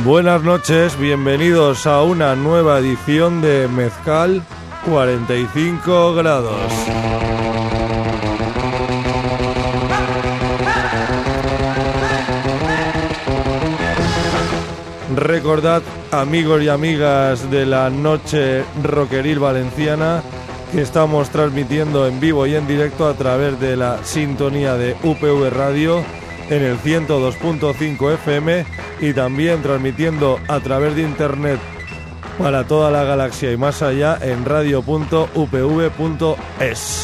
Buenas noches, bienvenidos a una nueva edición de Mezcal 45 grados. Recordad, amigos y amigas de la noche rockeril valenciana, que estamos transmitiendo en vivo y en directo a través de la sintonía de UPV Radio en el 102.5 FM y también transmitiendo a través de internet para toda la galaxia y más allá en radio.upv.es.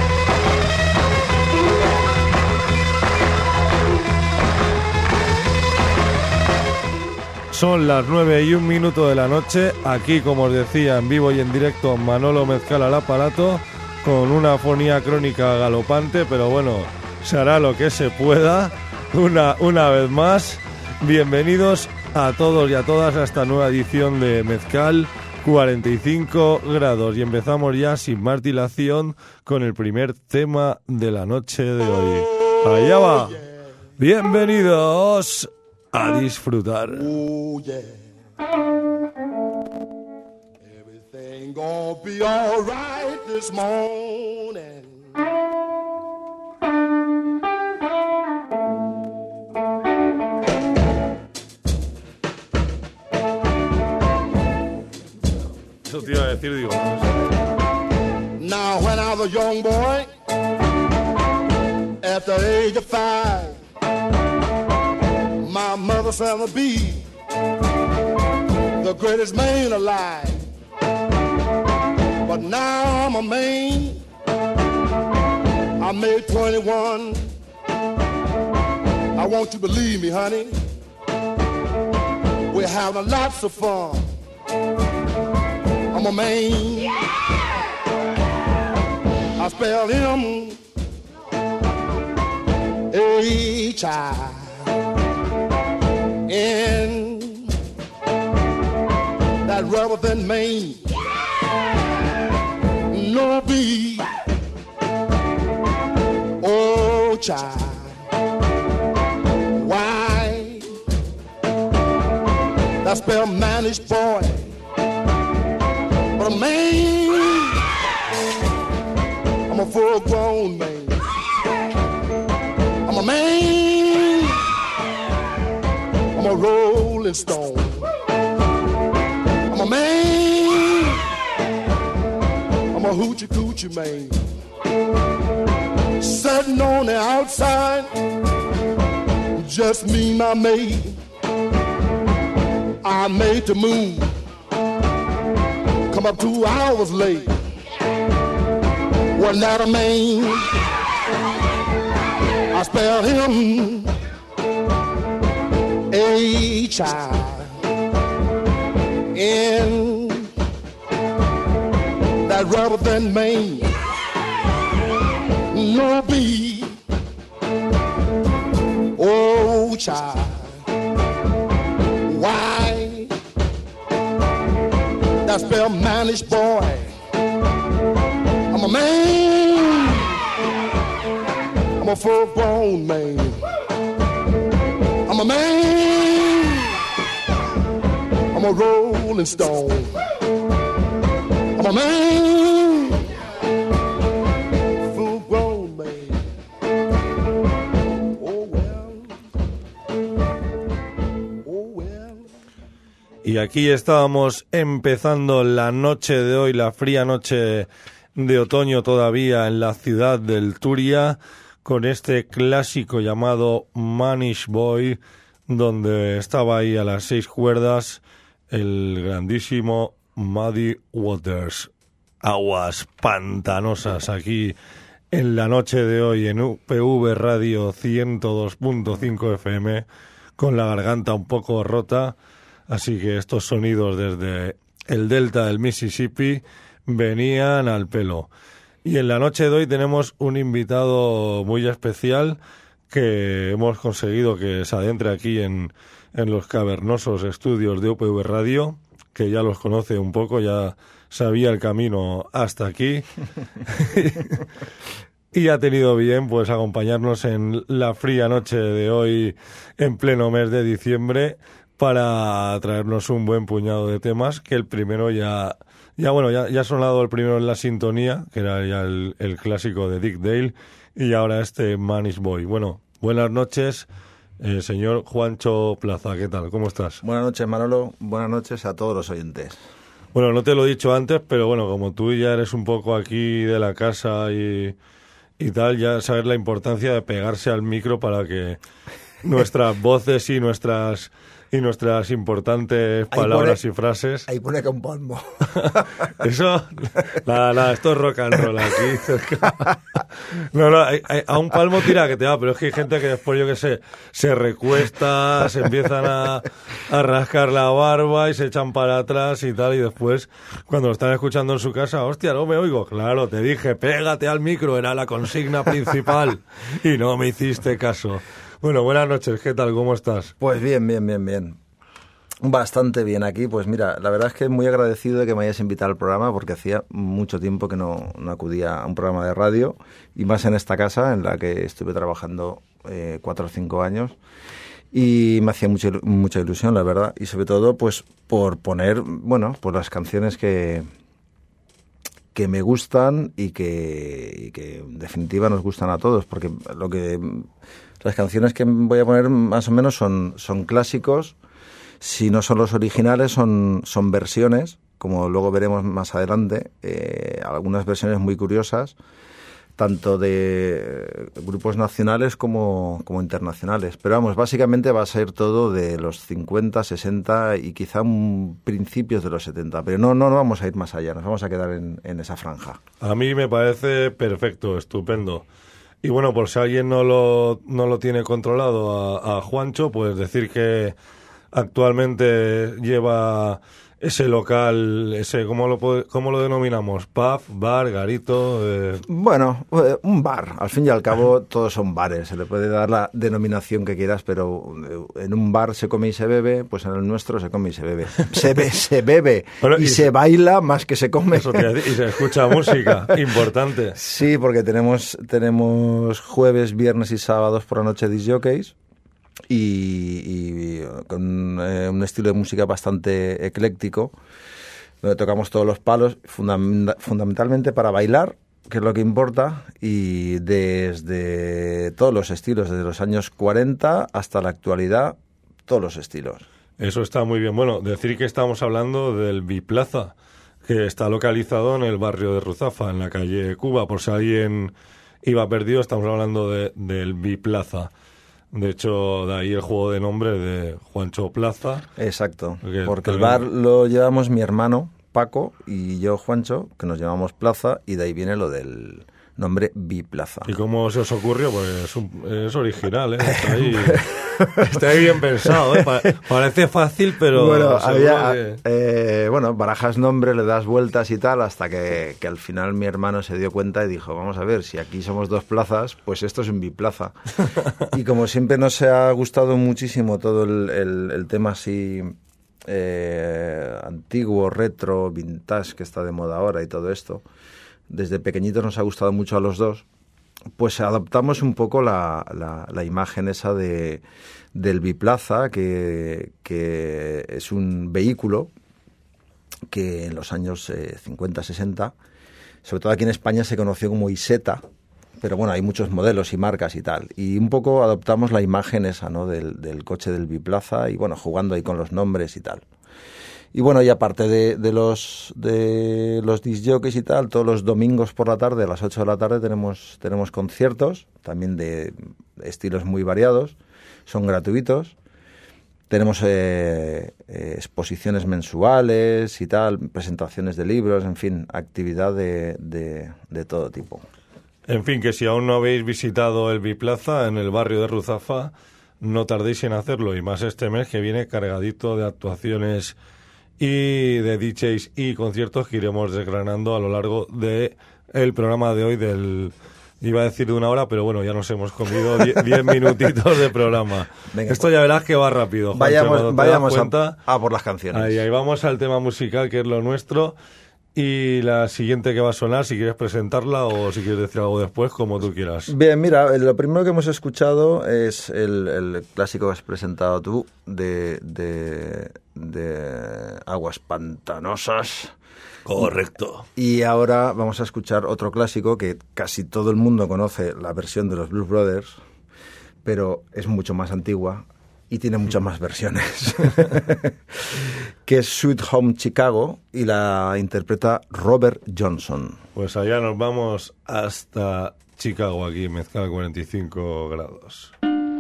Son las 9:01 de la noche, aquí como os decía en vivo y en directo Manolo Mezcal al aparato, con una afonía crónica galopante, pero bueno, se hará lo que se pueda. Una vez más, bienvenidos a todos y a todas a esta nueva edición de Mezcal 45 grados y empezamos ya sin más dilación con el primer tema de la noche de hoy. Allá va, bienvenidos a disfrutar. Oh, yeah. Everything gonna be all right this morning. Eso te iba a decir, digo. Now when I was a young boy, at the age of 5, my mother said I'd be the greatest man alive. But now I'm a man, I made 21. I want you to believe me, honey, we're having lots of fun. I'm a man, yeah! I spell M-H-I-N, that rubber than Maine, yeah! No B, oh child, why, that spell manish boy. But a man, I'm a full-grown man. I'm a man, I'm a rolling stone. I'm a man, I'm a hoochie-coochie man. Sitting on the outside, just me, my maid. I made the move. Come up 2 hours late. Wasn't that a man? I spelled him H-I-N, that rubber than Maine. No B, oh child, why? I spell manish boy. I'm a man, I'm a full-grown man. I'm a man, I'm a rolling stone. I'm a man, full-grown man. Oh well, oh well. Y aquí estábamos empezando la noche de hoy, la fría noche de otoño todavía en la ciudad del Turia, con este clásico llamado Manish Boy, donde estaba ahí a las 6 cuerdas el grandísimo Muddy Waters. Aguas pantanosas aquí en la noche de hoy en UPV Radio 102.5 FM, con la garganta un poco rota. Así que estos sonidos desde el delta del Mississippi venían al pelo. Y en la noche de hoy tenemos un invitado muy especial que hemos conseguido que se adentre aquí en los cavernosos estudios de UPV Radio, que ya los conoce un poco, ya sabía el camino hasta aquí. Y ha tenido bien pues acompañarnos en la fría noche de hoy en pleno mes de diciembre para traernos un buen puñado de temas, que el primero ya ha sonado el primero en la sintonía, que era ya el clásico de Dick Dale, y ahora este Man is Boy. Bueno, buenas noches, señor Juancho Plaza, ¿qué tal? ¿Cómo estás? Buenas noches, Manolo. Buenas noches a todos los oyentes. Bueno, no te lo he dicho antes, pero bueno, como tú ya eres un poco aquí de la casa y tal, ya sabes la importancia de pegarse al micro para que nuestras voces y nuestras importantes palabras y frases. Ahí pone que un palmo. Eso, nada, esto es rock and roll aquí. No, a un palmo tira que te va, pero es que hay gente que después, yo qué sé, se recuesta, se empiezan a rascar la barba y se echan para atrás y tal, y después, cuando lo están escuchando en su casa, hostia, no me oigo. Claro, te dije, pégate al micro, era la consigna principal, y no me hiciste caso. Bueno, buenas noches, ¿qué tal? ¿Cómo estás? Pues bien. Bastante bien aquí. Pues mira, la verdad es que muy agradecido de que me hayas invitado al programa porque hacía mucho tiempo que no acudía a un programa de radio y más en esta casa en la que estuve trabajando 4 o 5 años y me hacía mucha ilusión, la verdad. Y sobre todo, pues por poner, bueno, pues las canciones que me gustan y que en definitiva nos gustan a todos, porque las canciones que voy a poner más o menos son clásicos. Si no son los originales, son versiones, como luego veremos más adelante, algunas versiones muy curiosas, tanto de grupos nacionales como internacionales. Pero vamos, básicamente va a ser todo de los 50, 60 y quizá principios de los 70. Pero no vamos a ir más allá, nos vamos a quedar en esa franja. A mí me parece perfecto, estupendo. Y bueno, por si alguien no lo tiene controlado a Juancho, pues decir que actualmente lleva ese local, ¿cómo lo denominamos? ¿Pub, bar, garito? Bueno, un bar. Al fin y al cabo todos son bares. Se le puede dar la denominación que quieras, pero en un bar se come y se bebe, pues en el nuestro se come y se bebe. Se bebe bueno, y se baila más que se come. Eso te y se escucha música, importante. Sí, porque tenemos jueves, viernes y sábados por la noche disc jockeys. Y con un estilo de música bastante ecléctico, donde tocamos todos los palos, fundamentalmente para bailar, que es lo que importa, y desde todos los estilos, desde los años 40 hasta la actualidad, todos los estilos. Eso está muy bien. Bueno, decir que estamos hablando del Biplaza, que está localizado en el barrio de Ruzafa, en la calle Cuba. Por si alguien iba perdido, estamos hablando del Biplaza. De hecho, de ahí el juego de nombre de Juancho Plaza. Exacto, porque el bar lo llevamos mi hermano Paco y yo Juancho, que nos llamamos Plaza, y de ahí viene lo del nombre Biplaza. ¿Y cómo se os ocurrió? Pues es original, ¿eh? Está ahí bien pensado, ¿eh? Parece fácil, pero... Bueno, barajas nombre, le das vueltas y tal, hasta que al final mi hermano se dio cuenta y dijo, vamos a ver, si aquí somos 2 plazas, pues esto es un biplaza. Y como siempre nos ha gustado muchísimo todo el tema así antiguo, retro, vintage, que está de moda ahora y todo esto, desde pequeñitos nos ha gustado mucho a los dos, pues adoptamos un poco la imagen esa del biplaza, que es un vehículo que en los años 50, 60, sobre todo aquí en España se conoció como Iseta, pero bueno, hay muchos modelos y marcas y tal, y un poco adoptamos la imagen esa, ¿no?, del coche del biplaza, y bueno, jugando ahí con los nombres y tal. Y bueno, y aparte de los disc jockeys y tal, todos los domingos por la tarde, a las 8 de la tarde, tenemos conciertos, también de estilos muy variados, son gratuitos. Tenemos exposiciones mensuales y tal, presentaciones de libros, en fin, actividad de todo tipo. En fin, que si aún no habéis visitado el Biplaza en el barrio de Ruzafa, no tardéis en hacerlo, y más este mes que viene cargadito de actuaciones y de DJs y conciertos que iremos desgranando a lo largo de el programa de hoy iba a decir de 1 hora, pero bueno, ya nos hemos comido 10 minutitos de programa. Venga, esto ya verás que va rápido. Juancho, vayamos a por las canciones. Ahí vamos al tema musical, que es lo nuestro. Y la siguiente que va a sonar, si quieres presentarla o si quieres decir algo después, como tú quieras. Bien, mira, lo primero que hemos escuchado es el clásico que has presentado tú de Aguas Pantanosas. Correcto. Y ahora vamos a escuchar otro clásico que casi todo el mundo conoce, la versión de los Blues Brothers, pero es mucho más antigua y tiene muchas más versiones, que es Sweet Home Chicago, y la interpreta Robert Johnson. Pues allá nos vamos hasta Chicago, aquí, Mezcal 45 grados.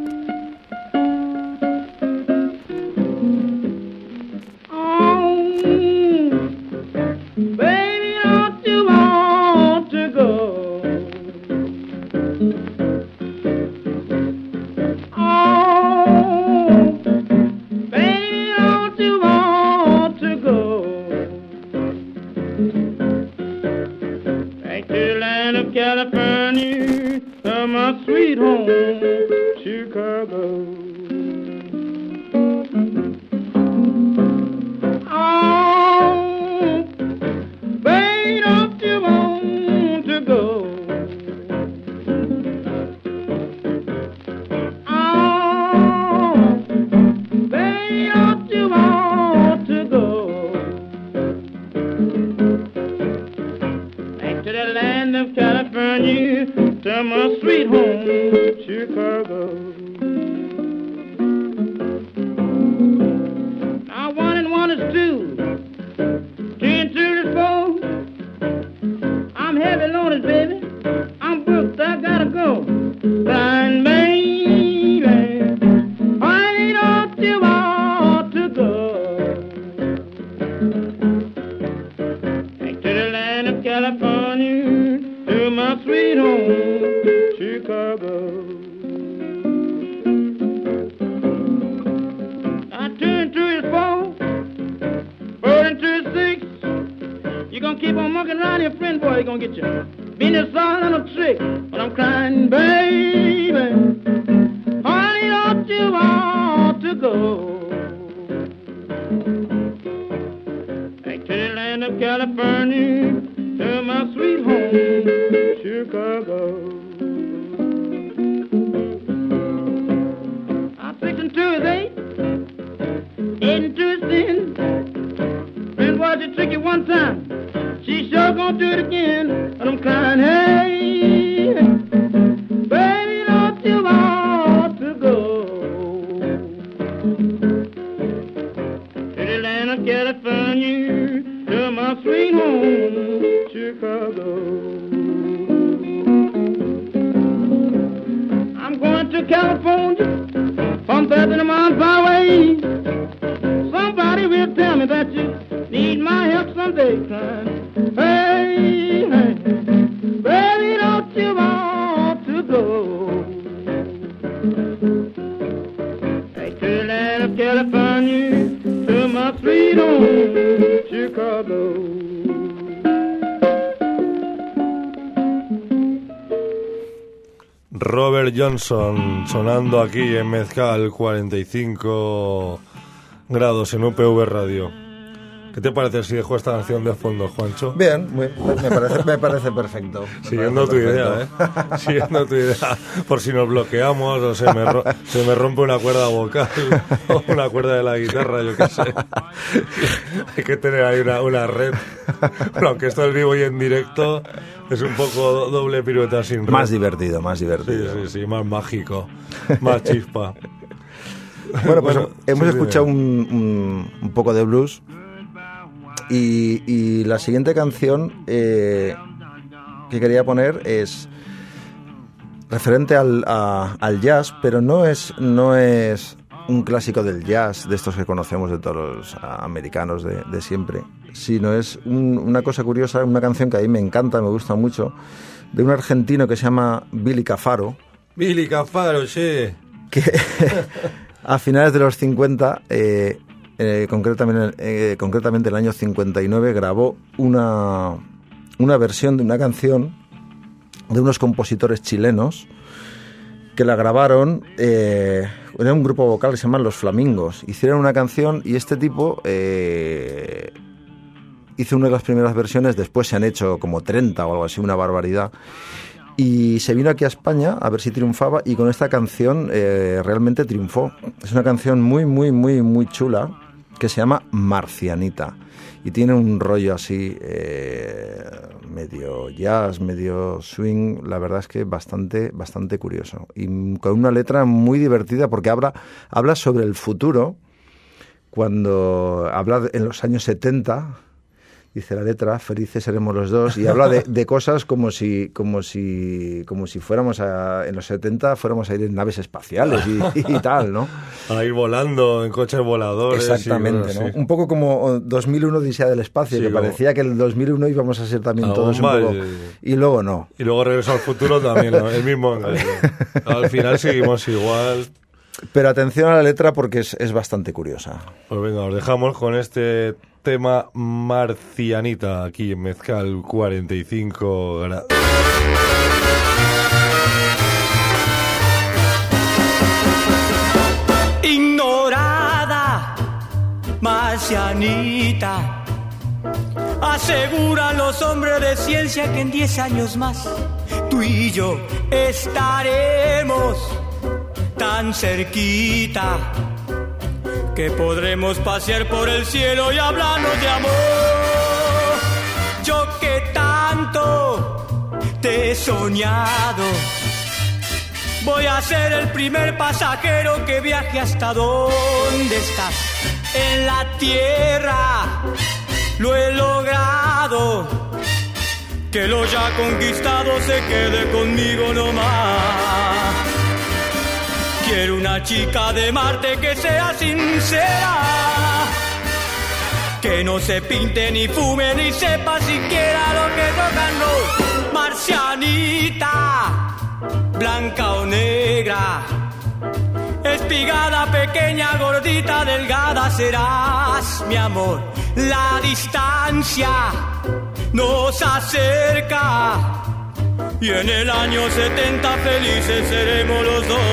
California, my sweet home, Chicago. Oh, baby, don't you want to go? Oh, baby, don't you want to go? Back to the land of California, to my sweet home, Chicago. Now 1 and 1 is 2, 2 and 2 is 4. I'm heavy loaded, baby. I'm booked, I gotta go. Blind baby, why don't you want to go? Back to the land of California, to my sweet home, Chicago. Now 2 and 2 is 4, 4 and 2 is 6. You gonna keep on monkeying around your friend, boy, you gonna get your business all on a trick. But I'm crying, baby, honey, don't you want to go? Back to the land of California, to my sweet home, Chicago. Now 6 and 2 is 8, 8 and 2 is 10. Friend, boy, she trick you one time, she sure gonna do it again. And I'm crying, hey, baby, don't you want to go? To the land of California, to my sweet home, Chicago. I'm going to California, from Bethany Mountain Highway. Somebody will tell me that you need my help someday, crying, hey, hey, baby, don't you want to go? Back to the land of California, to my sweet home, Chicago. Robert Johnson sonando aquí en Mezcal 45 grados en UPV Radio. ¿Qué te parece si dejo esta canción de fondo, Juancho? Bien, me parece perfecto. Siguiendo tu idea, Siguiendo tu idea. Por si nos bloqueamos o se me rompe una cuerda vocal o una cuerda de la guitarra, yo qué sé. Hay que tener ahí una red. Bueno, aunque esto es vivo y en directo, es un poco doble pirueta sin red. Más divertido. Sí, más mágico, más chispa. Bueno, pues hemos escuchado un poco de blues. Y la siguiente canción que quería poner es referente al jazz, pero no es un clásico del jazz, de estos que conocemos de todos los americanos de siempre, sino es una cosa curiosa, una canción que a mí me encanta, me gusta mucho, de un argentino que se llama Billy Cafaro. Billy Cafaro, sí. Que a finales de los 50... concretamente el año 59 grabó una versión de una canción de unos compositores chilenos que la grabaron, era un grupo vocal que se llaman Los Flamingos. Hicieron una canción y este tipo hizo una de las primeras versiones, después se han hecho como 30 o algo así, una barbaridad. Y se vino aquí a España a ver si triunfaba, y con esta canción realmente triunfó. Es una canción muy, muy, muy, muy chula que se llama Marcianita. Y tiene un rollo así, medio jazz, medio swing, la verdad es que bastante curioso. Y con una letra muy divertida porque habla sobre el futuro, cuando habla en los años 70, dice la letra, felices seremos los dos, y habla de cosas como si fuéramos en los 70 fuéramos a ir en naves espaciales y tal, ¿no? A ir volando en coches voladores. Exactamente, ¿no? Sí. Un poco como 2001 Odisea del espacio, sí, que parecía que en el 2001 íbamos a ser también todos un poco... Y luego no. Y luego Regreso al futuro también, ¿no? El mismo engaño. Al final seguimos igual. Pero atención a la letra porque es bastante curiosa. Pues venga, os dejamos con este tema Marcianita aquí en Mezcal 45 grados. Ignorada, marcianita, aseguran los hombres de ciencia que en 10 años más tú y yo estaremos tan cerquita que podremos pasear por el cielo y hablarnos de amor. Yo que tanto te he soñado, voy a ser el primer pasajero que viaje hasta donde estás. En la tierra lo he logrado, que lo ya conquistado se quede conmigo nomás. Quiero una chica de Marte que sea sincera, que no se pinte ni fume ni sepa siquiera lo que rock and roll. Marcianita, blanca o negra, espigada, pequeña, gordita, delgada, serás mi amor. La distancia nos acerca y en el año 70 felices seremos los dos.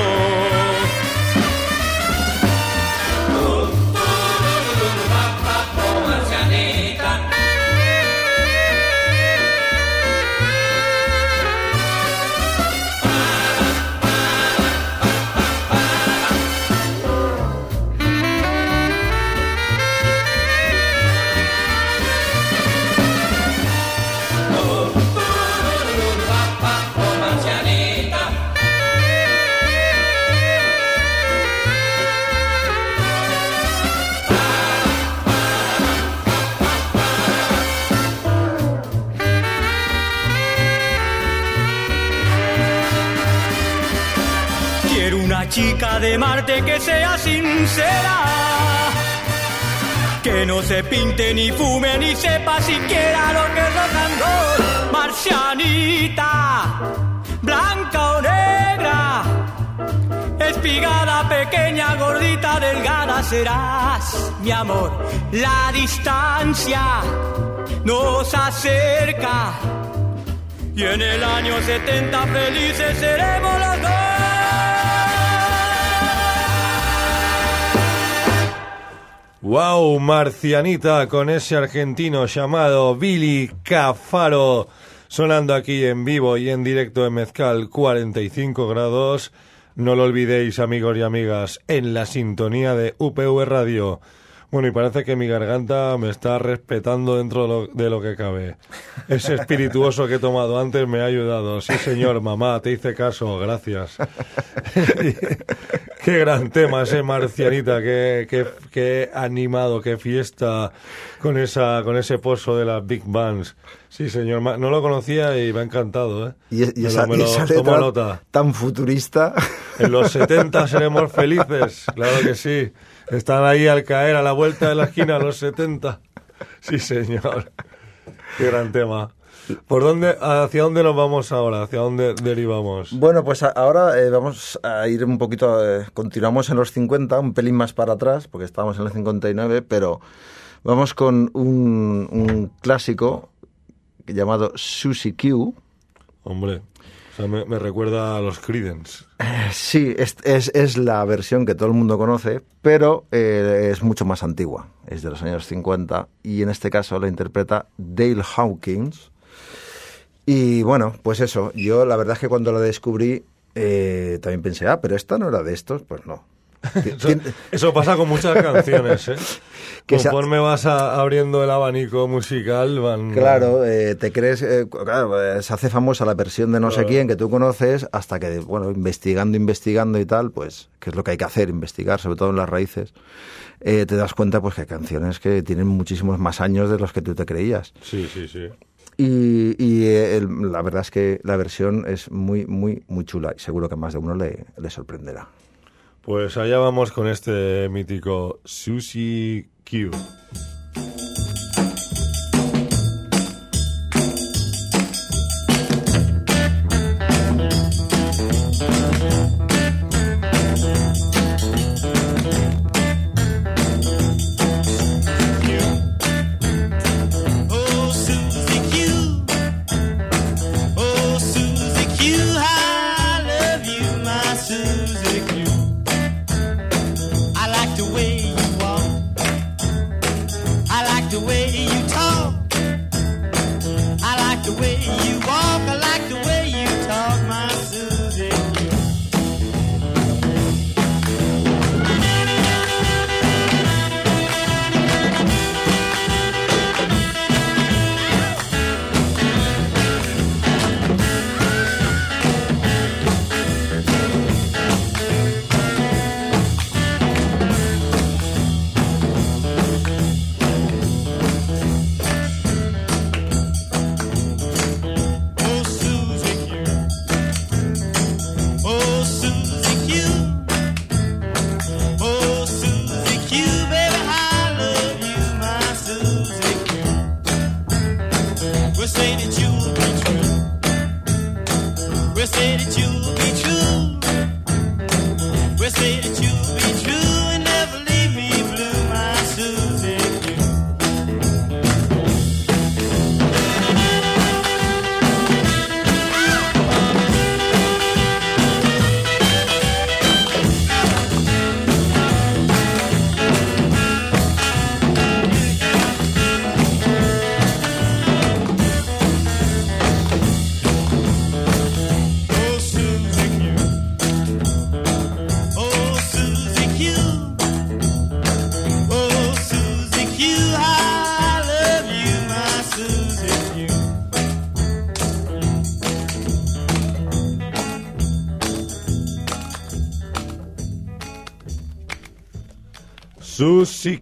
Chica de Marte que sea sincera, que no se pinte ni fume ni sepa siquiera lo que es rock and roll. Marcianita, blanca o negra, espigada, pequeña, gordita, delgada, serás mi amor. La distancia nos acerca y en el año 70 felices seremos los dos. Wow, Marcianita, con ese argentino llamado Billy Cafaro, sonando aquí en vivo y en directo en Mezcal 45 grados. No lo olvidéis, amigos y amigas, en la sintonía de UPV Radio. Bueno, y parece que mi garganta me está respetando dentro de lo que cabe. Ese espirituoso que he tomado antes me ha ayudado. Sí, señor, mamá, te hice caso, gracias. Qué gran tema ese Marcianita, qué animado, qué fiesta con ese pozo de las Big Bands. Sí, señor, no lo conocía y me ha encantado, ¿eh? Y esa letra tan futurista. En los 70 seremos felices, claro que sí. Están ahí al caer a la vuelta de la esquina los 70. Sí, señor. Qué gran tema. ¿Hacia dónde nos vamos ahora? ¿Hacia dónde derivamos? Bueno, pues ahora vamos a ir un poquito... continuamos en los 50, un pelín más para atrás, porque estábamos en el 59, pero vamos con un clásico llamado Susie Q. Hombre, sea, me recuerda a los Creedence. Sí, es la versión que todo el mundo conoce, pero es mucho más antigua. Es de los años 50 y en este caso la interpreta Dale Hawkins. Y bueno, pues eso, yo la verdad es que cuando la descubrí también pensé, pero esta no era de estos, pues no. Eso pasa con muchas canciones, ¿eh? Conforme vas abriendo el abanico musical, van... Claro, te crees... claro, se hace famosa la versión de no sé quién que tú conoces hasta que, bueno, investigando y tal, pues, que es lo que hay que hacer, investigar, sobre todo en las raíces, te das cuenta pues que hay canciones que tienen muchísimos más años de los que tú te creías. Sí. La verdad es que la versión es muy, muy, muy chula y seguro que a más de uno le sorprenderá. Pues allá vamos con este mítico Susie Q. Susie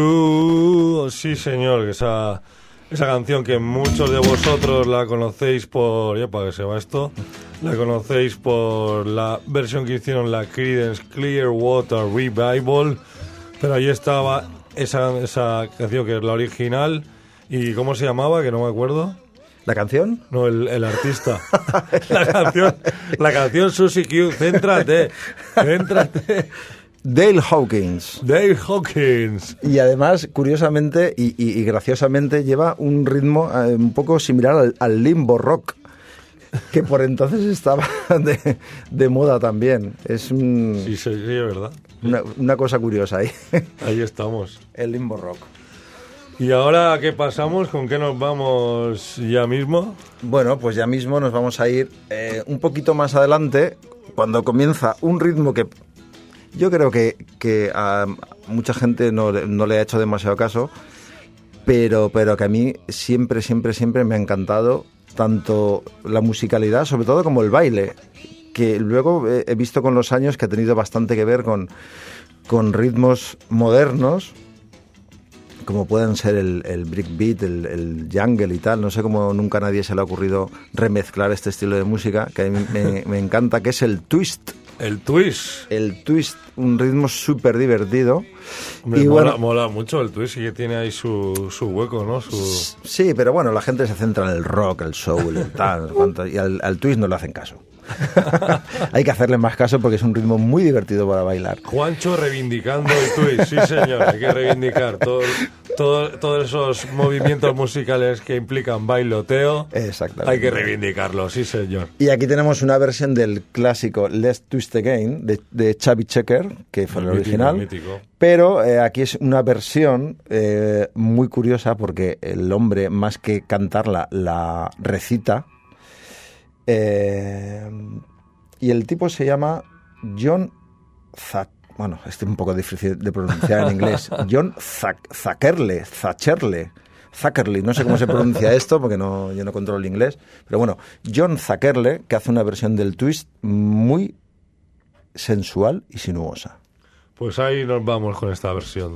Q, sí señor, que esa canción que muchos de vosotros la conocéis por, ya para que se va esto, la conocéis por la versión que hicieron la Creedence Clearwater Revival, pero ahí estaba esa canción que es la original, y ¿cómo se llamaba? Que no me acuerdo. ¿La canción? No, el artista. La canción Susie Q, céntrate. Dale Hawkins. Y además, curiosamente y graciosamente, lleva un ritmo un poco similar al limbo rock, que por entonces estaba de moda también. Es sí, es verdad. Una cosa curiosa ahí. Ahí estamos. El limbo rock. ¿Y ahora qué pasamos? ¿Con qué nos vamos ya mismo? Bueno, pues ya mismo nos vamos a ir un poquito más adelante, cuando comienza un ritmo que yo creo que a mucha gente no le ha hecho demasiado caso, pero que a mí siempre me ha encantado tanto la musicalidad, sobre todo, como el baile, que luego he visto con los años que ha tenido bastante que ver con ritmos modernos, como pueden ser el breakbeat, el jungle y tal. No sé cómo nunca a nadie se le ha ocurrido remezclar este estilo de música, que a mí me encanta, que es el twist. El twist, un ritmo súper divertido. Y mola mucho el twist, y que tiene ahí su hueco, ¿no? Sí, pero bueno, la gente se centra en el rock, el soul, el tal, y al twist no le hacen caso. Hay que hacerle más caso porque es un ritmo muy divertido para bailar. Juancho reivindicando el twist, sí señor, hay que reivindicar todos esos movimientos musicales que implican bailoteo, Exactamente. hay que reivindicarlos, sí señor. Y aquí tenemos una versión del clásico Let's Twist Again de Chubby Checker, que fue el original. Mítico. Pero aquí es una versión muy curiosa porque el hombre, más que cantarla, la recita. Y el tipo se llama John bueno, es un poco difícil de pronunciar en inglés. John Zackerle, no sé cómo se pronuncia esto porque yo no controlo el inglés. Pero bueno, John Zackerle, que hace una versión del twist muy sensual y sinuosa. Pues ahí nos vamos con esta versión.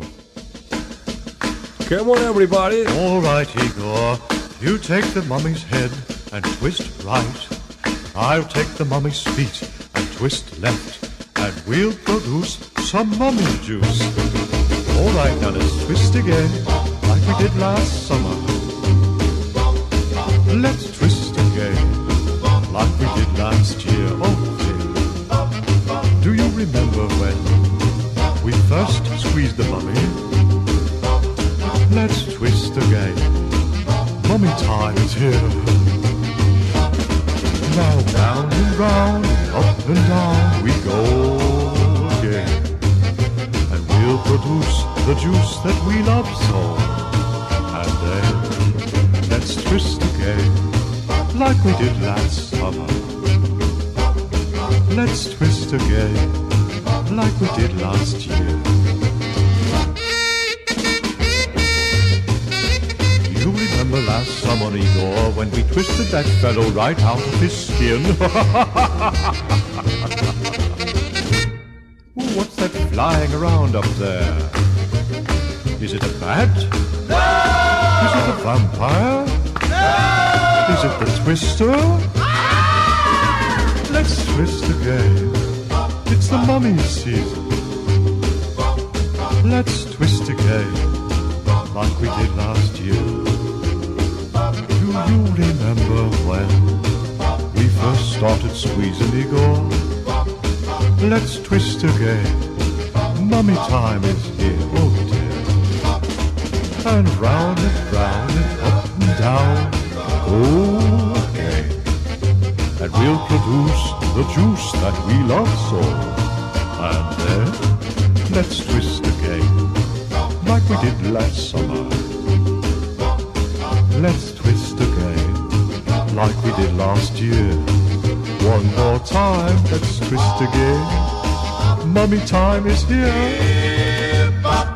Come on everybody. All right, Igor. You take the mummy's head and twist right. I'll take the mummy's feet and twist left. And we'll produce some mummy juice. All right, now let's twist again, like we did last summer. Let's twist again, like we did last year. Okay. Do you remember when we first squeezed the mummy? Let's twist again. Mummy time is here. Now round and round, up and down we go again. And we'll produce the juice that we love so. And then let's twist again, like we did last summer. Let's twist again, like we did last year. You remember last summer, Igor, when we twisted that fellow right out of his skin? Ooh, what's that flying around up there? Is it a bat? No! Is it a vampire? No! Is it the twister? Let's twist again. It's the mummy season. Let's twist again, like we did last year. Do you remember when we first started squeezing, Igor? Let's twist again. Mummy time is here, oh dear. And round and up and down, okay. And we'll produce the juice that we love so. And then let's twist again, like we did last summer. Let's twist again, like we did last year. One more time, let's twist again. Mummy time is here.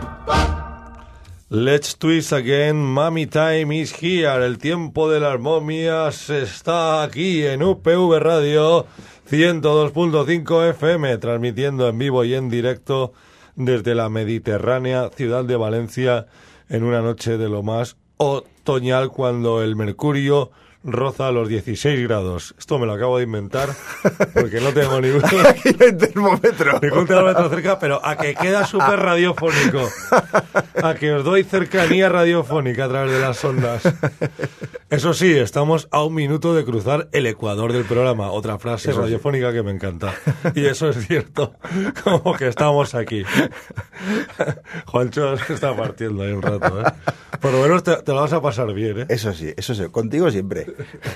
Let's twist again, Mummy time is here. El tiempo de las momias está aquí en UPV Radio 102.5 FM, transmitiendo en vivo y en directo desde la mediterránea ciudad de Valencia en una noche de lo más otoñal cuando el mercurio roza los 16 grados. Esto me lo acabo de inventar porque no tengo ningún termómetro. Ningún termómetro cerca, pero a que queda súper radiofónico. A que os doy cercanía radiofónica a través de las ondas. Eso sí, estamos a un minuto de cruzar el ecuador del programa. Otra frase eso radiofónica que me encanta. Y eso es cierto. Como que estamos aquí. Juancho se está partiendo ahí un rato, ¿eh? Por lo menos te lo vas a pasar bien, ¿eh? Eso sí, contigo siempre.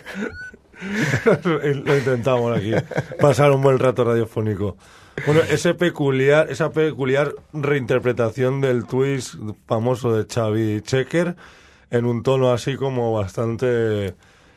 Lo intentamos aquí, pasar un buen rato radiofónico. Bueno, esa peculiar reinterpretación del twist famoso de Chubby Checker en un tono así como bastante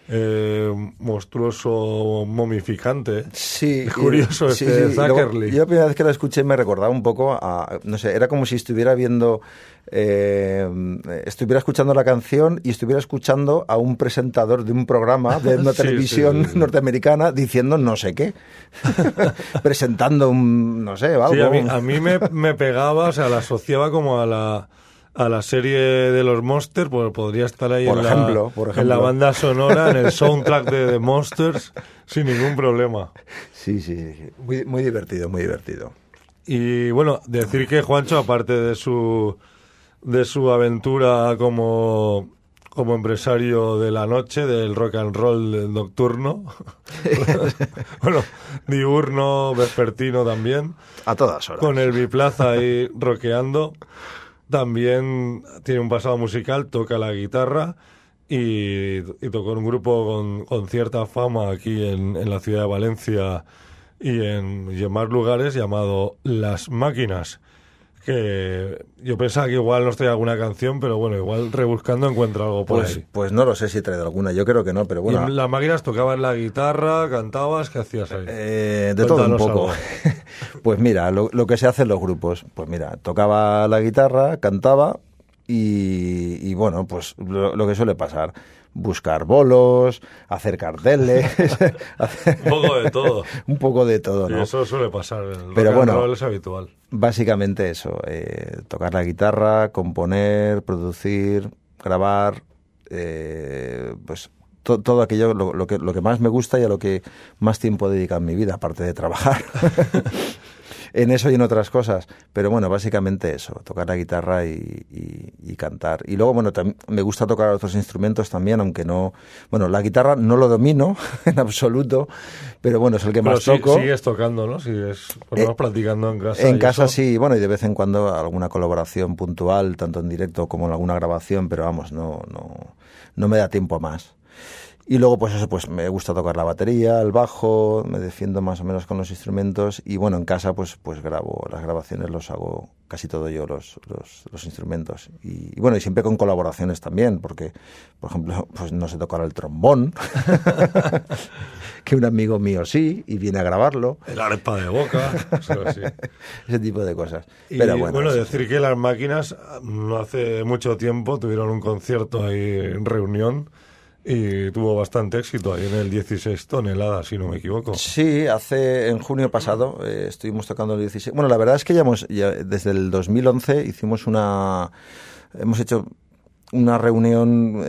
monstruoso, momificante. Sí. Es curioso sí. Zackerle. Yo la primera vez que la escuché me recordaba un poco a, no sé, era como si estuviera viendo, estuviera escuchando la canción y estuviera escuchando a un presentador de un programa de una televisión norteamericana diciendo no sé qué. Presentando un, no sé, algo. Sí, a mí me pegaba, o sea, la asociaba como a la serie de los Monsters, pues podría estar ahí por ejemplo. En la banda sonora, en el soundtrack de The Monsters, sin ningún problema. Sí. Muy, muy divertido, muy divertido. Y bueno, decir que Juancho, aparte de su aventura como empresario de la noche, del rock and roll nocturno, bueno, diurno, vespertino también. A todas horas. Con el biplaza ahí rockeando. también tiene un pasado musical, toca la guitarra y tocó en un grupo con cierta fama aquí en la ciudad de Valencia y en más lugares, llamado Las Máquinas, que yo pensaba que igual nos traía alguna canción, pero bueno, igual rebuscando encuentra algo por ahí. Pues no lo sé si he traído alguna, yo creo que no, pero bueno. ¿Y en Las Máquinas tocabas la guitarra, cantabas? ¿Qué hacías ahí? De todo un poco. Pues mira, lo que se hace en los grupos, pues mira, tocaba la guitarra, cantaba y bueno, pues lo que suele pasar. Buscar bolos, hacer carteles, Un poco de todo. Un poco de todo, Sí, ¿no? eso suele pasar, el Pero rock and bueno, roll es habitual. Básicamente eso, tocar la guitarra, componer, producir, grabar, pues todo aquello, lo que más me gusta y a lo que más tiempo dedico en mi vida, aparte de trabajar. En eso y en otras cosas, pero bueno, básicamente eso, tocar la guitarra y cantar. Y luego, bueno, me gusta tocar otros instrumentos también, aunque no... Bueno, la guitarra no lo domino en absoluto, pero bueno, es el que más toco. Sigues tocando, ¿no? Sigues practicando en casa. En casa sí, bueno, y de vez en cuando alguna colaboración puntual, tanto en directo como en alguna grabación, pero vamos, no me da tiempo a más. Y luego, pues eso, pues me gusta tocar la batería, el bajo, me defiendo más o menos con los instrumentos y bueno, en casa pues grabo, las grabaciones los hago casi todo yo, los instrumentos. Y bueno, y siempre con colaboraciones también, porque, por ejemplo, pues no sé tocar el trombón, que un amigo mío sí, y viene a grabarlo. El arpa de boca, sí. Ese tipo de cosas. Y pero bueno, decir que Las Máquinas no hace mucho tiempo tuvieron un concierto ahí en Reunión y tuvo bastante éxito ahí en el 16 toneladas, si no me equivoco. Sí, en junio pasado estuvimos tocando el 16. Bueno, la verdad es que ya desde el 2011 hemos hecho una reunión,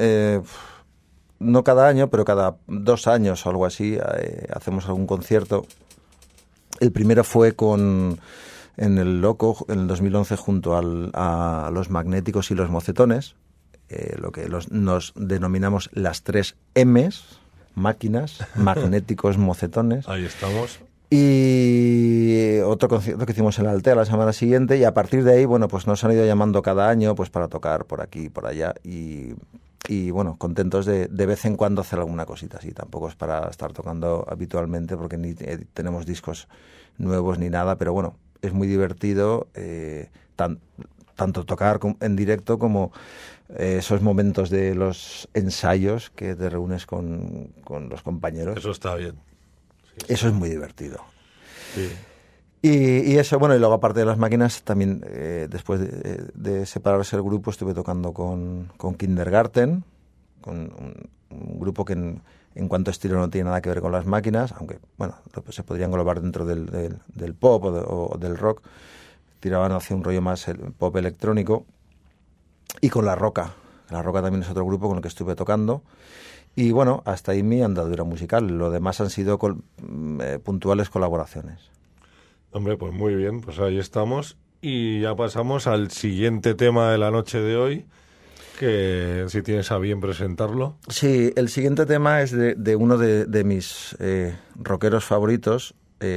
no cada año, pero cada 2 años o algo así, hacemos algún concierto. El primero fue en el Loco, en el 2011, junto a Los Magnéticos y Los Mocetones. Lo que nos denominamos las 3 M's, máquinas, magnéticos, mocetones. Ahí estamos. Y otro concierto que hicimos en la Altea la semana siguiente, y a partir de ahí, bueno, pues nos han ido llamando cada año pues para tocar por aquí y por allá, y bueno, contentos de vez en cuando hacer alguna cosita así. Tampoco es para estar tocando habitualmente porque ni tenemos discos nuevos ni nada, pero bueno, es muy divertido tanto tocar en directo como esos momentos de los ensayos que te reúnes con los compañeros. Eso está bien. Sí. Eso es muy divertido. Sí. Y eso, bueno, y luego aparte de Las Máquinas, también después de separarse el grupo, estuve tocando con Kindergarten, con un grupo que en cuanto a estilo no tiene nada que ver con Las Máquinas, aunque, bueno, se podría englobar dentro del pop o del rock. Tiraban hacia un rollo más el pop electrónico. Y con La Roca. La Roca también es otro grupo con el que estuve tocando. Y bueno, hasta ahí mi andadura musical. Lo demás han sido puntuales colaboraciones. Hombre, pues muy bien, pues ahí estamos. Y ya pasamos al siguiente tema de la noche de hoy, que si tienes a bien presentarlo. Sí, el siguiente tema es de uno de mis rockeros favoritos.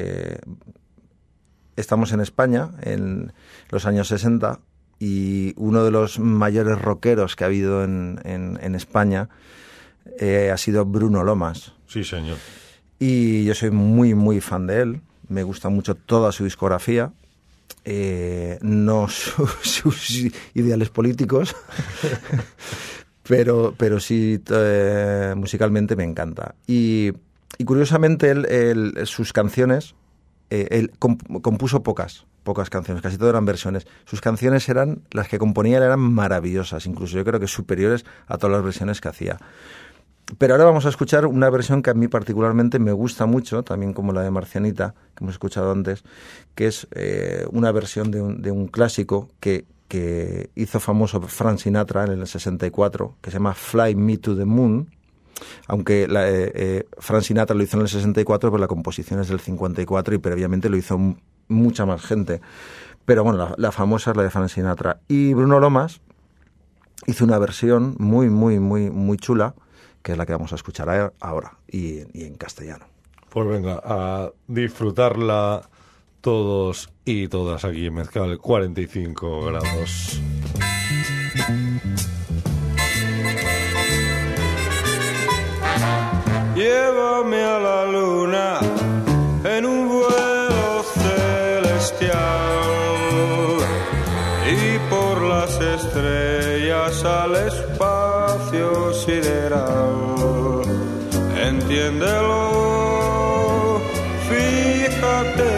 Estamos en España, en los años 60, y uno de los mayores rockeros que ha habido en España ha sido Bruno Lomas. Sí, señor. Y yo soy muy, muy fan de él. Me gusta mucho toda su discografía. No sus ideales políticos, pero sí musicalmente me encanta. Y curiosamente sus canciones... él compuso pocas canciones, casi todas eran versiones. Sus canciones las que componía eran maravillosas, incluso yo creo que superiores a todas las versiones que hacía. Pero ahora vamos a escuchar una versión que a mí particularmente me gusta mucho, también como la de Marcianita, que hemos escuchado antes, que es una versión de un clásico que hizo famoso Frank Sinatra en el 64, que se llama Fly Me to the Moon. Aunque Frank Sinatra lo hizo en el 64, pero la composición es del 54 y previamente lo hizo mucha más gente. Pero bueno, la famosa es la de Frank Sinatra. Y Bruno Lomas hizo una versión muy, muy, muy, muy chula, que es la que vamos a escuchar ahora, y en castellano. Pues venga, a disfrutarla todos y todas aquí en Mezcal 45 grados. llévame a la luna en un vuelo celestial y por las estrellas al espacio sideral. Entiéndelo, fíjate,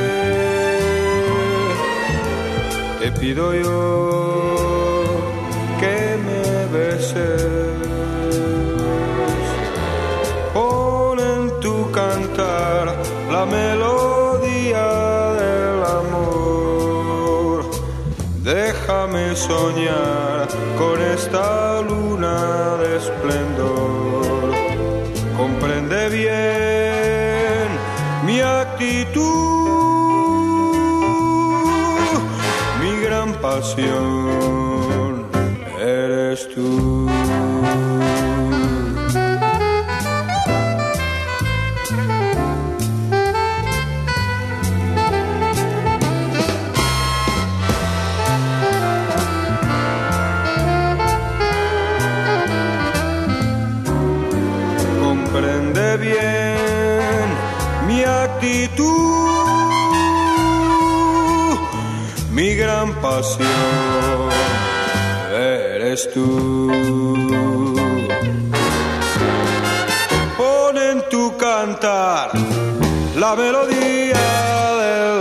te pido yo que me beses. Pon en tu cantar la melodía del amor. Déjame soñar con esta luna de esplendor. Comprende bien mi actitud, mi gran pasión eres tú. Comprende bien mi actitud, mi gran pasión eres tú. Pon en tu cantar la melodía del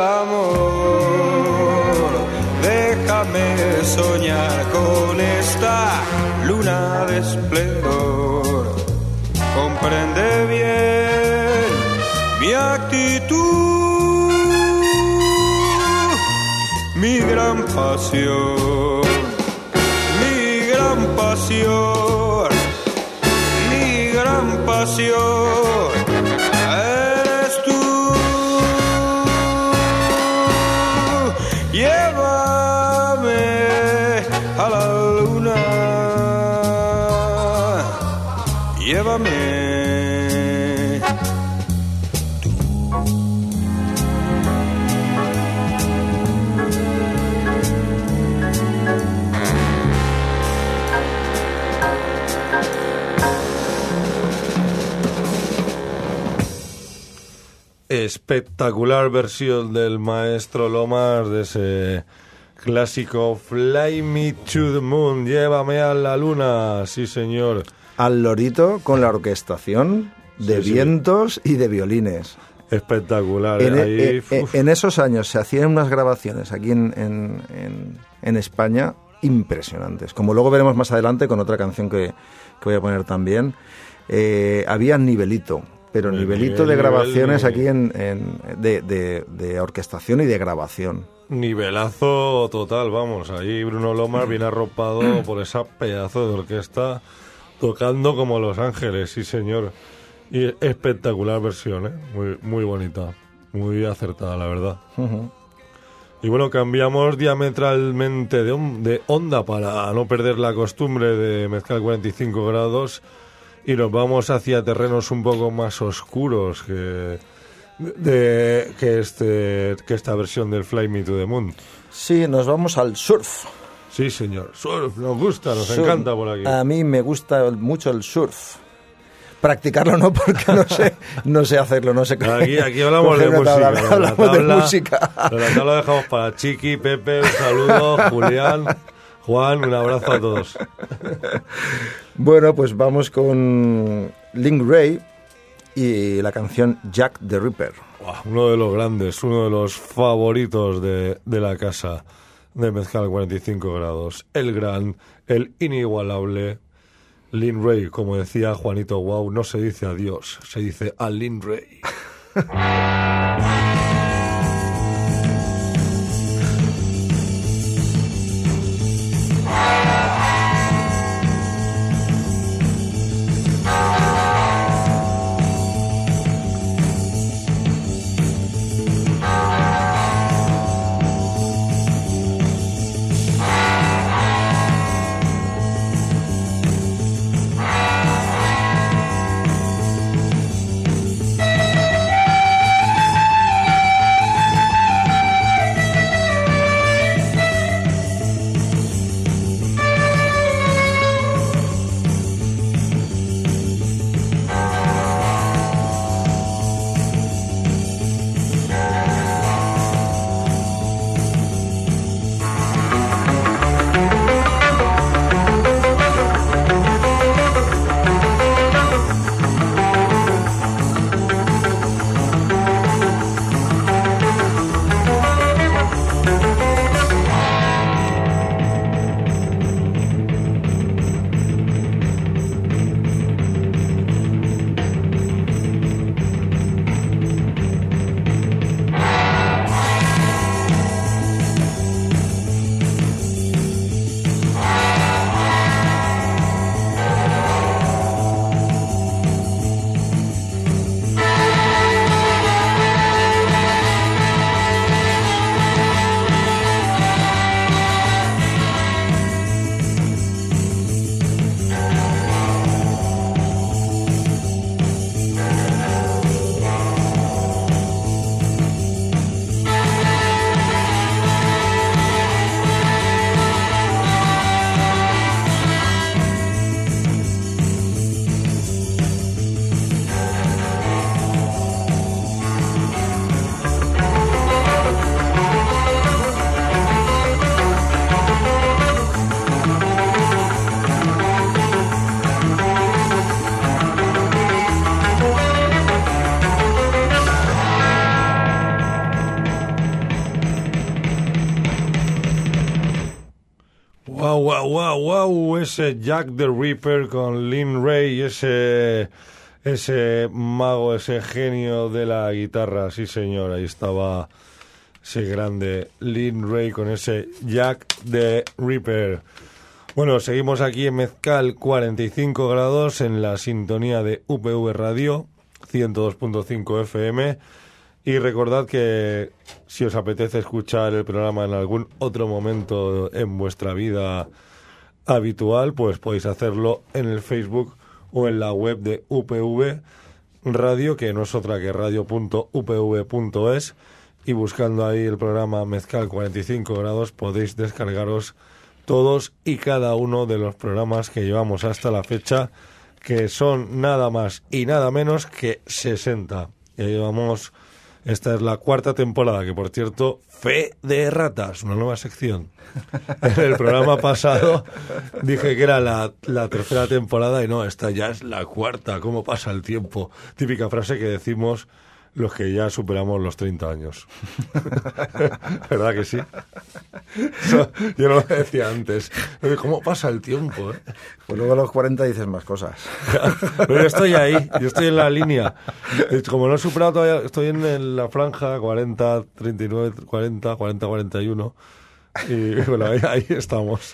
amor. Déjame soñar con esta luna de esplendor. Comprende bien mi actitud, mi gran pasión, mi gran pasión, mi gran pasión, eres tú. Llévame a la luna, llévame. Espectacular versión del maestro Lomas de ese clásico Fly Me to the Moon, llévame a la luna, sí señor. Al lorito con la orquestación de vientos y de violines. Espectacular. En esos años se hacían unas grabaciones aquí en España impresionantes, como luego veremos más adelante con otra canción que voy a poner también. Había nivelito, pero nivelito de grabaciones aquí de orquestación y de grabación. Nivelazo total, vamos, ahí Bruno Lomas viene arropado por esa pedazo de orquesta tocando como Los Ángeles, sí señor. Y espectacular versión, muy, muy bonita, muy acertada, la verdad. Uh-huh. Y bueno, cambiamos diametralmente de onda para no perder la costumbre de mezclar 45 grados y nos vamos hacia terrenos un poco más oscuros que esta versión del Fly Me to the Moon. Sí, nos vamos al surf. Sí, señor, surf, nos gusta, nos encanta por aquí. A mí me gusta mucho el surf. Practicarlo no, porque no sé hacerlo, no sé. Aquí hablamos de música. Hablamos de música. La tabla dejamos para Chiqui, Pepe, un saludo, Julián, Juan, un abrazo a todos. Bueno, pues vamos con Link Wray y la canción Jack the Ripper. Uno de los grandes, uno de los favoritos de la casa de Mezcal 45 grados. El gran, el inigualable Lin Wray, como decía Juanito Guau, no se dice adiós, se dice a Lin Wray. Wow, ese Jack the Ripper con Lin Ray, ese mago, ese genio de la guitarra, sí señor, ahí estaba ese grande Lin Ray con ese Jack the Ripper. Bueno, seguimos aquí en Mezcal 45 grados en la sintonía de UPV Radio 102.5 FM. Y recordad que si os apetece escuchar el programa en algún otro momento en vuestra vida habitual, pues podéis hacerlo en el Facebook o en la web de UPV Radio, que no es otra que radio.upv.es, y buscando ahí el programa Mezcal 45 grados podéis descargaros todos y cada uno de los programas que llevamos hasta la fecha, que son nada más y nada menos que 60. Ya llevamos... Esta es la 4ª temporada, que por cierto, Fe de Ratas, una nueva sección. En el programa pasado dije que era la 3ª temporada y no, esta ya es la 4ª. ¿Cómo pasa el tiempo? Típica frase que decimos los que ya superamos los 30 años. ¿Verdad que sí? Eso, yo lo decía antes. ¿Cómo pasa el tiempo? Pues luego a los 40 dices más cosas. Pero yo estoy ahí, yo estoy en la línea. Como no he superado todavía, estoy en la franja 40, 39, 40, 40, 41. Y bueno, ahí estamos.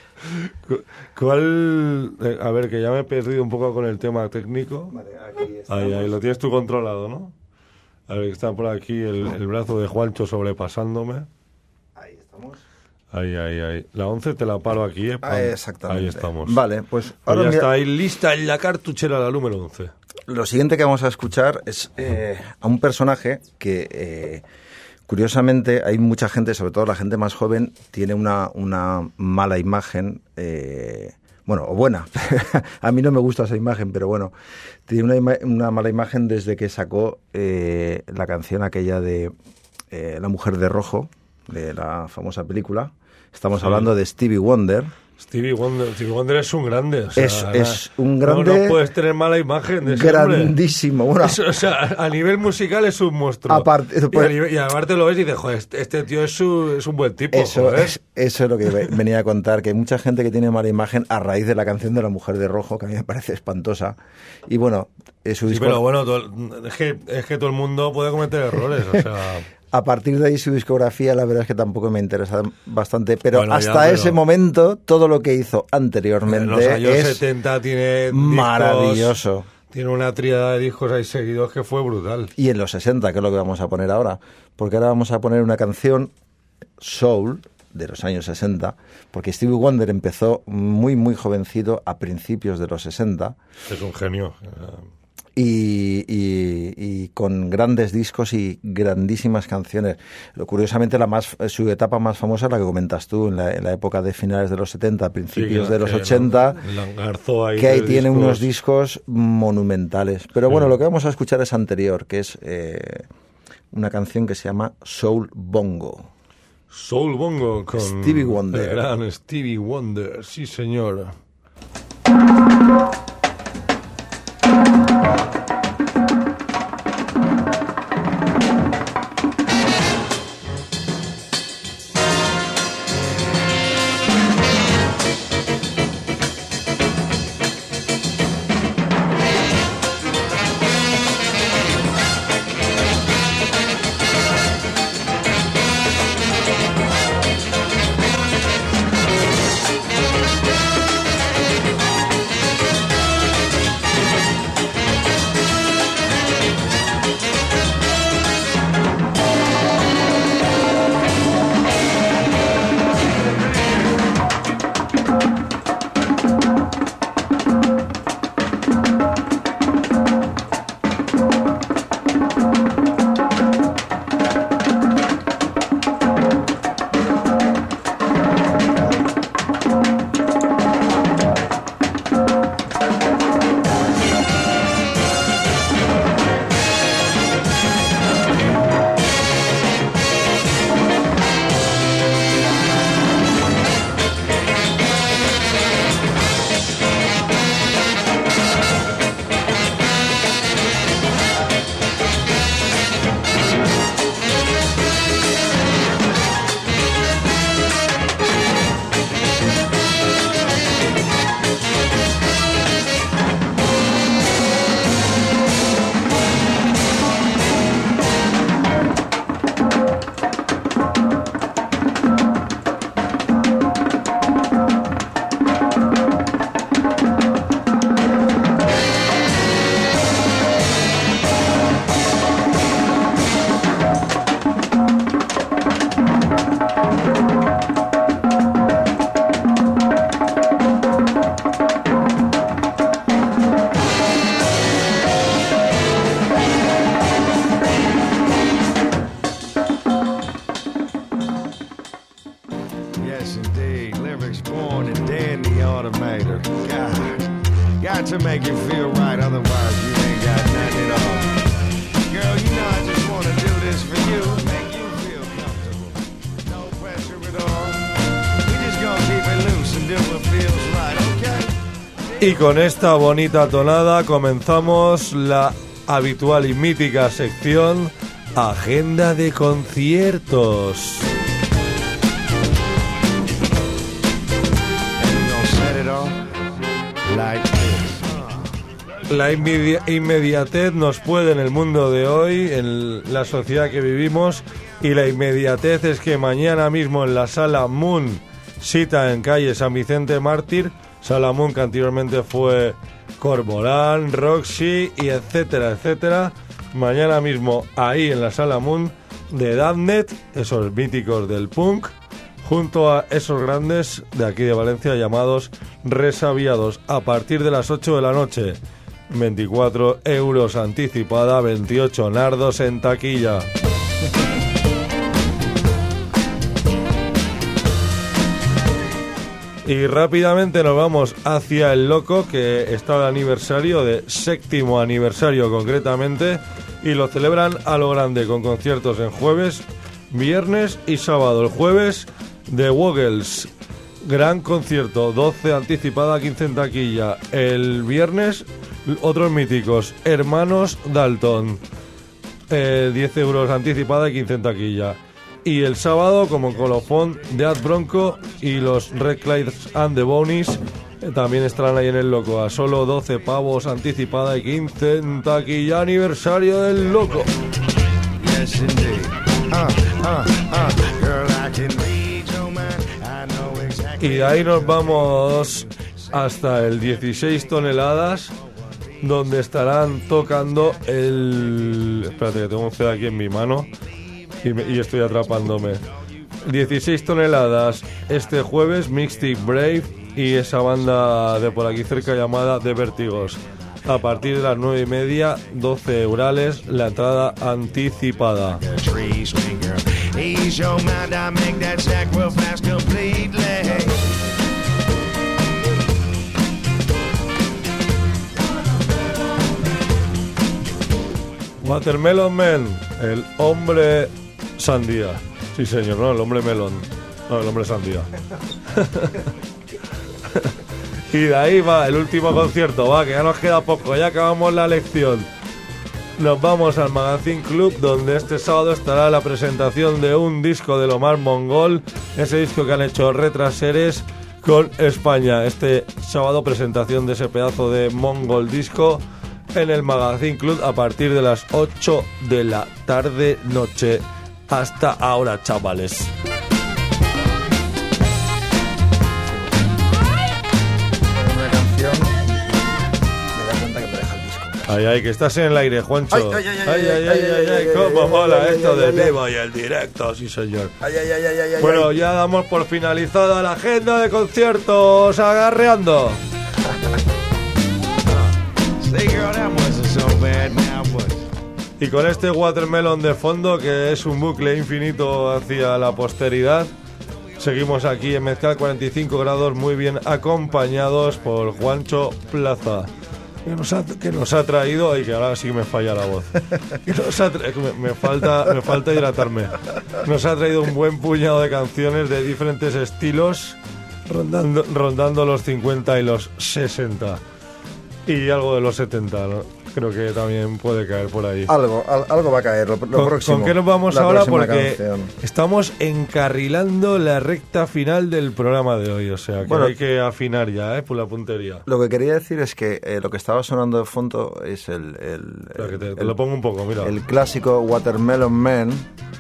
¿Cuál? A ver, que ya me he perdido un poco con el tema técnico. Vale, aquí estamos. Ahí, lo tienes tú controlado, ¿no? A ver, está por aquí el brazo de Juancho sobrepasándome. Ahí estamos. Ahí. La 11 te la paro aquí, exactamente. Ahí estamos. Vale, pues ahora ya está ahí lista en la cartuchera la número 11. Lo siguiente que vamos a escuchar es a un personaje que, curiosamente, hay mucha gente, sobre todo la gente más joven, tiene una mala imagen, bueno, o buena. A mí no me gusta esa imagen, pero bueno, tiene una mala imagen desde que sacó la canción aquella de La mujer de rojo, de la famosa película. Estamos hablando de Stevie Wonder. Stevie Wonder es un grande. O sea, es un grande. No puedes tener mala imagen de ese grandísimo. Bueno, o sea, a nivel musical es un monstruo. Aparte, y aparte lo ves y dices, joder, este tío es un buen tipo. Eso es lo que venía a contar, que hay mucha gente que tiene mala imagen a raíz de la canción de La mujer de rojo, que a mí me parece espantosa. Y bueno, su disco... pero bueno, es que todo el mundo puede cometer errores, o sea... A partir de ahí su discografía, la verdad es que tampoco me interesa bastante, pero bueno, hasta ese momento, todo lo que hizo anteriormente en los años 70 tiene maravilloso. Discos, tiene una tríada de discos ahí seguidos que fue brutal. Y en los 60, que es lo que vamos a poner ahora, porque ahora vamos a poner una canción soul de los años 60, porque Stevie Wonder empezó muy, muy jovencito a principios de los 60. Es un genio. Y con grandes discos y grandísimas canciones. Curiosamente, su etapa más famosa es la que comentas tú, en la época de finales de los 70, principios de los 80, que ahí tiene unos discos monumentales. Pero bueno, lo que vamos a escuchar es anterior, que es una canción que se llama Soul Bongo. Soul Bongo con Stevie Wonder. El gran Stevie Wonder, sí señor. to make you feel right, otherwise you ain't got nothing at all. Girl, you know I just want to do this for you, make you feel comfortable. No pressure at all. We just gonna keep it loose and do what feels right, okay? Y con esta bonita tonada comenzamos la habitual y mítica sección Agenda de Conciertos. La inmediatez nos puede en el mundo de hoy, en la sociedad que vivimos, y la inmediatez es que mañana mismo en la Sala Moon, cita en calle San Vicente Mártir, Sala Moon que anteriormente fue Cormorán, Roxy y etcétera, etcétera, mañana mismo ahí en la Sala Moon de Damned, esos míticos del punk, junto a esos grandes de aquí de Valencia llamados Resabiados, a partir de las 8 de la noche. 24 euros anticipada, 28 nardos en taquilla. Y rápidamente nos vamos hacia El Loco, que está de aniversario, de 7º aniversario concretamente, y lo celebran a lo grande con conciertos en jueves, viernes y sábado. El jueves, The Woggles, gran concierto, 12 anticipada, 15 en taquilla. El viernes, otros míticos, Hermanos Dalton, 10 euros anticipada y 15 en taquilla. Y el sábado, como colofón, Dead Bronco y los Red Clydes and the Bonies también estarán ahí en El Loco, a solo 12 pavos anticipada y 15 en taquilla. Aniversario del Loco. Yes, indeed. Girl, I can read your mind. I know exactly. Y de ahí nos vamos hasta el 16 toneladas, donde estarán tocando el... Espérate, que tengo un CD aquí en mi mano y estoy atrapándome. 16 toneladas este jueves, Mystic Brave y esa banda de por aquí cerca llamada The Vertigos. A partir de las 9:30, 12 eurales la entrada anticipada. Watermelon Man, el hombre sandía. Sí, señor, no, el hombre melón. No, el hombre sandía. Y de ahí va el último concierto, va, que ya nos queda poco, ya acabamos la lección. Nos vamos al Magazine Club, donde este sábado estará la presentación de un disco de Omar Mongol, ese disco que han hecho Retraseres con España. Este sábado presentación de ese pedazo de Mongol disco en el Magazine Club a partir de las 8 de la tarde noche. Hasta ahora, chavales. Una canción, me da cuenta que me deja el disco. Ay, ay, que estás en el aire, Juancho. Ay, ay, ay, ay, ay, cómo ay, mola ay, esto ay, del ay, vivo y el directo, sí señor. Ay, ay, ay, ay, ay, Bueno, ay. ya damos por finalizada la agenda de conciertos, agarreando. Say, girl, that wasn't so bad now, was it? Y con este Watermelon de fondo, que es un bucle infinito hacia la posteridad, seguimos aquí en Mezcal 45 grados, muy bien acompañados por Juancho Plaza, que nos ha traído, y que ahora sí me falla la voz, me falta hidratarme, nos ha traído un buen puñado de canciones de diferentes estilos, rondando los 50 y los 60, y algo de los 70, ¿no? Creo que también puede caer por ahí. Algo va a caer, lo próximo. ¿Con qué nos vamos la ahora? próxima Porque canción. estamos encarrilando la recta final del programa de hoy. O sea, que Bueno, hay que afinar ya, por la puntería. Lo que quería decir es que lo que estaba sonando de fondo es Espera, que te lo pongo un poco, mira. el clásico Watermelon Man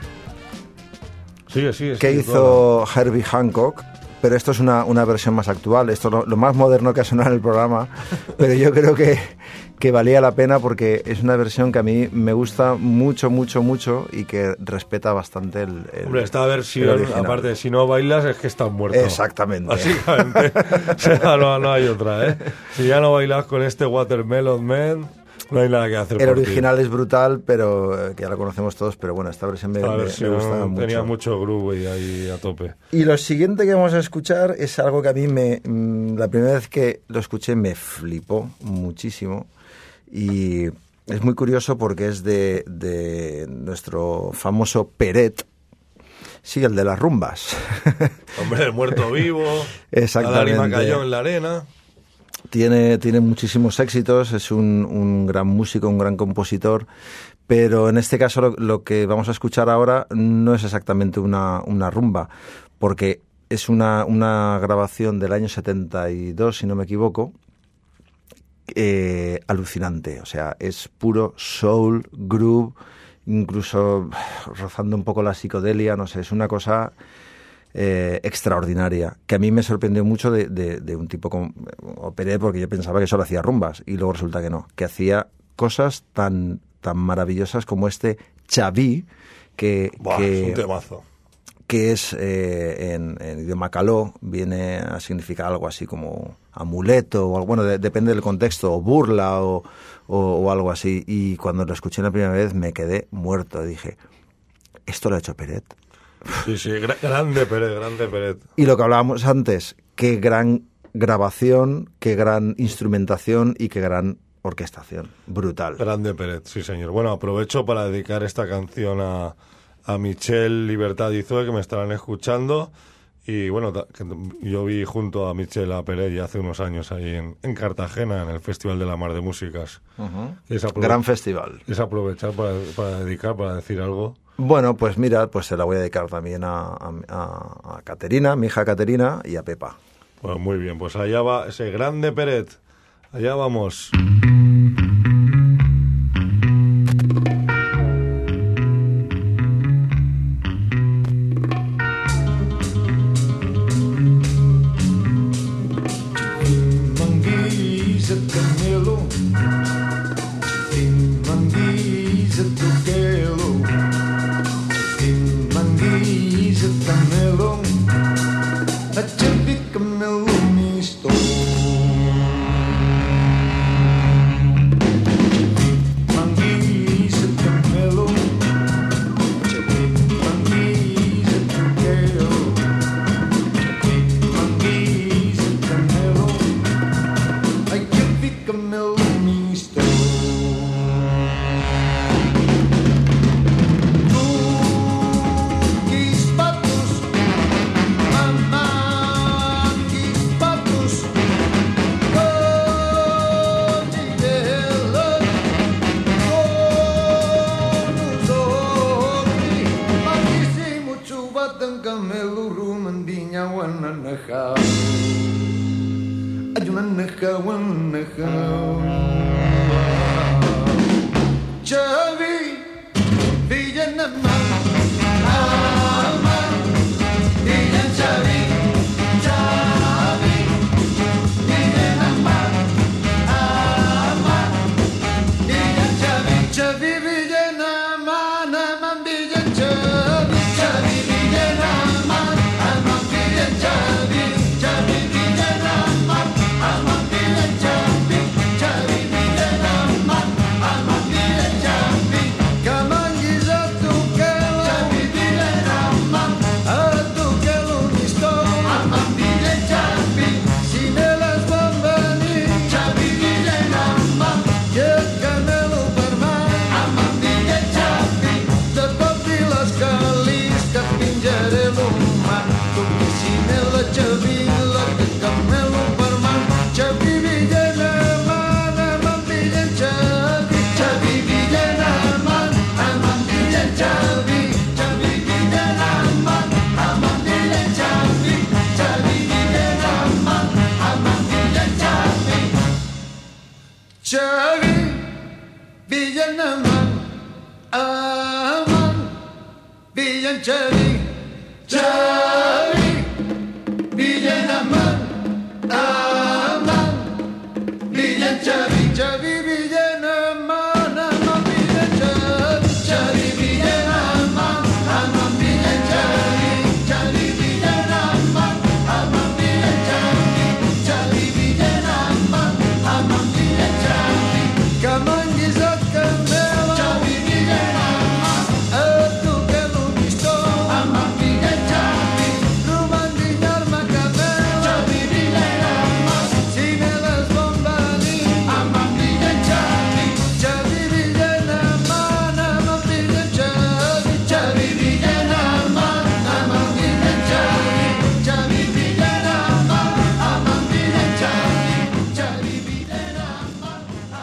Sigue, que hizo Herbie Hancock. Pero esto es una versión más actual, esto es lo más moderno que ha sonado en el programa, pero yo creo que valía la pena porque es una versión que a mí me gusta mucho, mucho, mucho y que respeta bastante el Hombre, esta versión, original. aparte, si no bailas es que estás muerto. Exactamente. Básicamente. O sea, no hay otra, ¿eh? Si ya no bailas con este Watermelon Man, No hay nada que hacer. El por ti. original es brutal, pero que ya lo conocemos todos, pero bueno, esta versión me gusta mucho. Tenía mucho groove ahí a tope. Y lo siguiente que vamos a escuchar es algo que a mí la primera vez que lo escuché me flipó muchísimo. Y es muy curioso porque es de nuestro famoso Peret. Sí, el de las rumbas. Hombre, el muerto vivo. Exactamente. La lágrima cayó en la arena. Tiene muchísimos éxitos, es un gran músico, un gran compositor, pero en este caso lo que vamos a escuchar ahora no es exactamente una rumba, porque es una grabación del año 72, si no me equivoco, alucinante, o sea, es puro soul, groove, incluso rozando un poco la psicodelia, no sé, es una cosa extraordinaria, que a mí me sorprendió mucho de un tipo como Peret, porque yo pensaba que solo hacía rumbas, y luego resulta que no, que hacía cosas tan maravillosas como este Xaví, Es un temazo. que es en idioma caló, viene a significar algo así como amuleto, o bueno, depende del contexto, o burla, o algo así. Y cuando lo escuché la primera vez me quedé muerto. Dije, ¿esto lo ha hecho Peret? Sí, grande Peret. Y lo que hablábamos antes, qué gran grabación, qué gran instrumentación y qué gran orquestación. Brutal. Grande Peret, sí señor. Bueno, aprovecho para dedicar esta canción a Michel, Libertad y Zoe, que me estarán escuchando. Y bueno, yo vi junto a Michel a Peret ya hace unos años ahí en Cartagena, en el Festival de la Mar de Músicas. Gran festival. Es aprovechar para dedicar, para decir algo. Bueno, pues mira, pues se la voy a dedicar también a Caterina, mi hija Caterina, y a Pepa. Pues muy bien, pues allá va ese grande Peret. Allá vamos.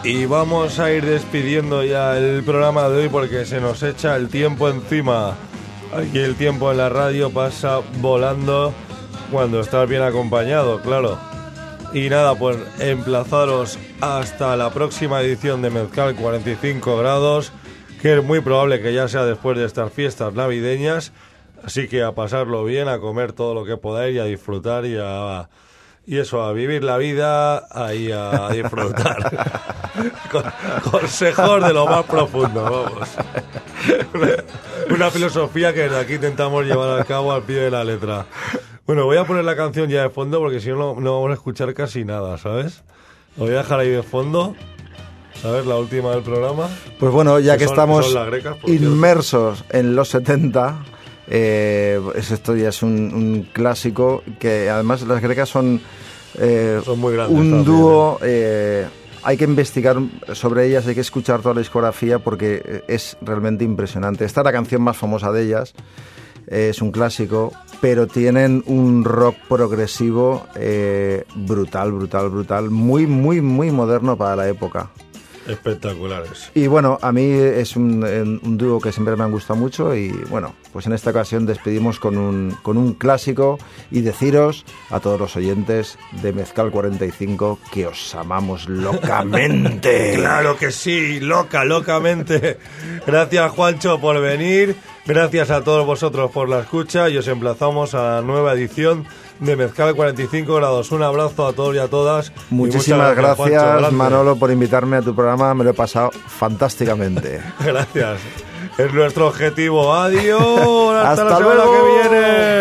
Y vamos a ir despidiendo ya el programa de hoy porque se nos echa el tiempo encima. Aquí el tiempo en la radio pasa volando cuando estás bien acompañado, claro. Y nada, pues emplazaros hasta la próxima edición de Mezcal 45 grados, que es muy probable que ya sea después de estas fiestas navideñas. Así que a pasarlo bien, a comer todo lo que podáis y a disfrutar y eso, a vivir la vida, ahí a disfrutar. Consejos de lo más profundo, vamos. Una filosofía que desde aquí intentamos llevar a cabo al pie de la letra. Bueno, voy a poner la canción ya de fondo porque si no, no vamos a escuchar casi nada, ¿sabes? Lo voy a dejar ahí de fondo. A ver, la última del programa. Pues bueno, ya que estamos las grecas, inmersos en los 70... esto ya es un clásico que además las grecas son muy grandes, un dúo. Hay que investigar sobre ellas, hay que escuchar toda la discografía porque es realmente impresionante. Esta es la canción más famosa de ellas, es un clásico, pero tienen un rock progresivo brutal, muy moderno para la época. Espectaculares. Y bueno, a mí es un dúo que siempre me han gustado mucho y bueno, pues en esta ocasión despedimos con un clásico y deciros a todos los oyentes de Mezcal 45 que os amamos locamente. Claro que sí, locamente. Gracias, Juancho, por venir. Gracias a todos vosotros por la escucha y os emplazamos a la nueva edición de Mezcal 45 grados. Un abrazo a todos y a todas. Muchísimas gracias, Juancho, Manolo, por invitarme a tu programa. Me lo he pasado fantásticamente. Gracias. Es nuestro objetivo. Adiós. Hasta la semana luego. que viene.